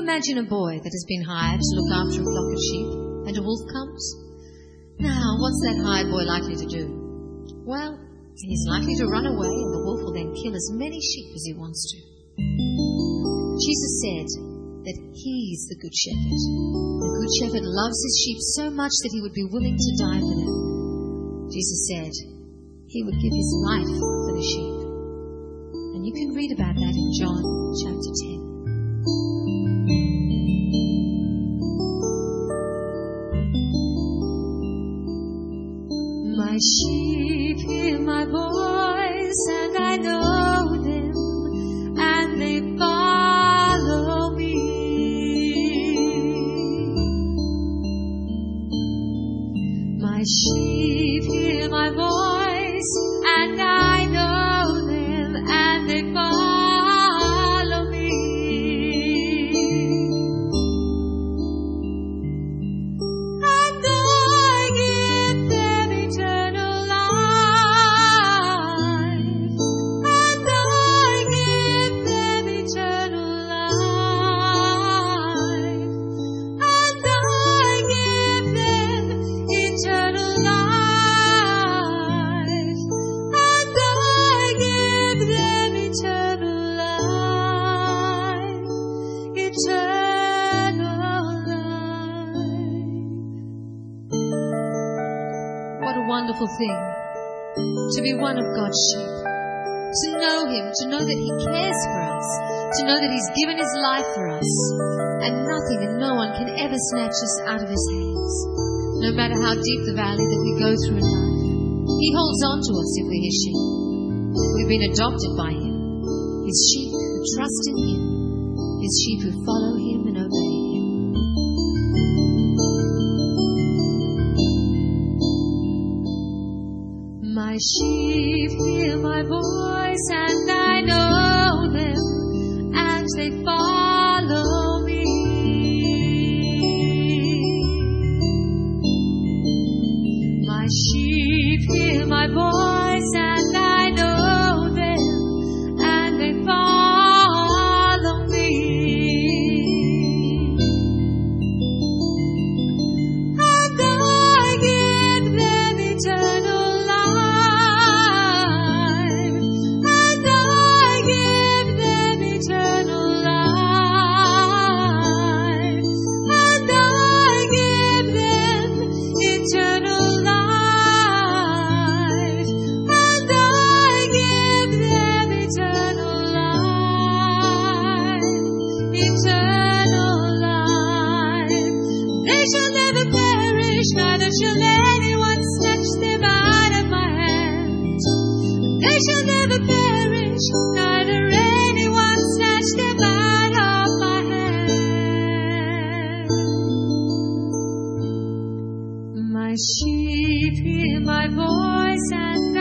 imagine a boy that has been hired to look after a flock of sheep, and a wolf comes? Now, what's that hired boy likely to do? Well, he's likely to run away, and the wolf will then kill as many sheep as he wants to. Jesus said that he's the Good Shepherd. The Good Shepherd loves his sheep so much that he would be willing to die for them. Jesus said he would give his life for the sheep. And you can read about that in John chapter 10. My sheep hear my voice, and I know them, and they follow me. My sheep hear my voice, and I know them, and they follow me. And I give them eternal life, and I give them eternal life, and I give them eternal life, and I give them eternal life, eternal life. What a wonderful thing to be one of God's sheep, to know him, to know that he cares for us, to know that he's given his life for us, and nothing and no one can ever snatch us out of his hands. No matter how deep the valley that we go through in life, he holds on to us if we're his sheep. We've been adopted by him, his sheep who trust in him, his sheep who follow him and obey him. My sheep hear my voice, and I know them, and they follow me. My sheep hear my voice, and I know them, and they follow me. And I give them eternal life, and I give them eternal life, and I give them eternal life, and I give them eternal life, eternal life. They shall never perish, neither shall anyone snatch them out of my hand. They shall never perish, neither anyone snatch them out of my hand. My sheep hear my voice, and